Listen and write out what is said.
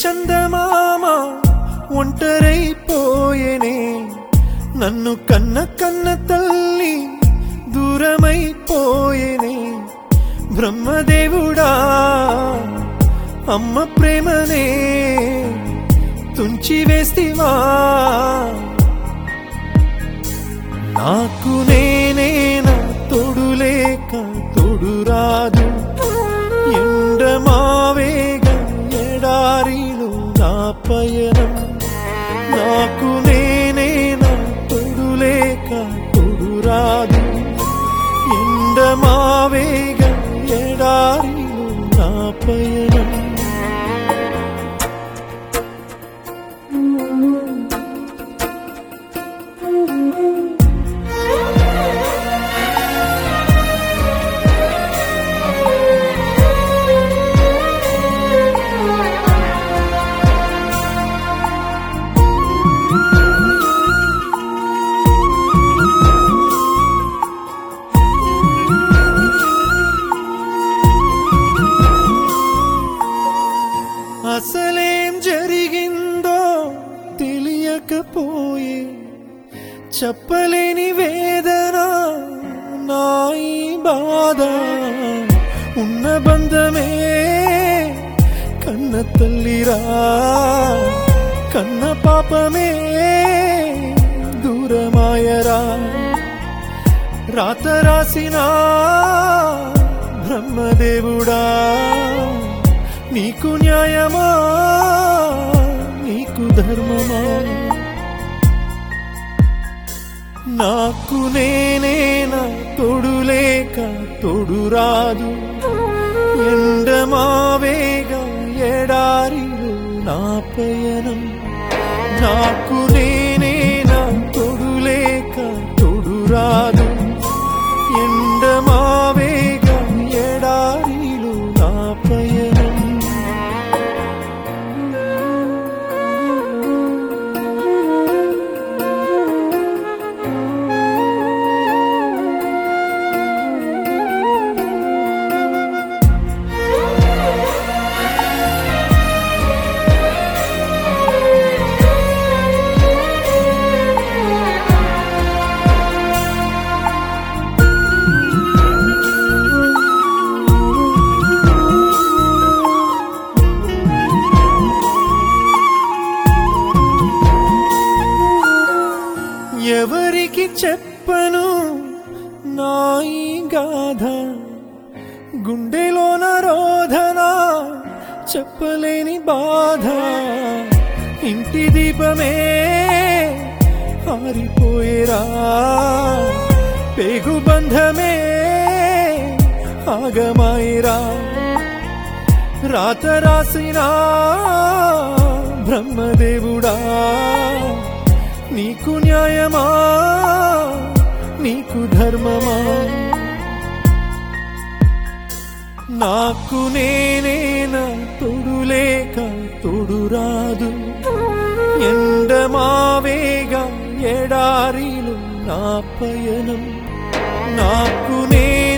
చందమామ ఒంటరైపోయేనే నన్ను కన్న కన్న తల్లి దూరమైపోయేనే బ్రహ్మదేవుడా అమ్మ ప్రేమనే తుంచి వేస్తివా నాకు నేనేనా తోడులేక తోడురాదు ఎండమావేగా ఎడారిలో నా పయనం నాకు నేనేనా తోడులేక తోడురాదు ఎండమావేగా ఎడారిలో నా పయనం అసలేం జరిగిందో తెలియకపోయే చెప్పలేని వేదన నా ఈ బాధ ఉన్న బంధమే కన్న తల్లిరా కన్న పాపమే దూరమాయరా రాత రాసిన బ్రహ్మదేవుడా నీకు న్యాయమా నీకు ధర్మమా నాకు నేనేనా తోడులేక తోడురాదు ఎండమావేగా ఎడారిలో నా పయనం నాకు నేనేనా తోడులేక తోడురాదు ఎండమావేగా ఎడారిలో నా పయనం ఎవరికి చెప్పను నా ఈ గాథ గుండెలోన రోధన చెప్పలేని బాధ ఇంటి దీపమే ఆరిపోయేరా పేగు బంధమే ఆగమాయిరా రాత రాసిన బ్రహ్మదేవుడా నీకు న్యాయమా నీకు ధర్మమా నాకు నేనేనా తోడులేక తోడురాదు ఎండమావేగా ఎడారిలో నా పయనం నాకు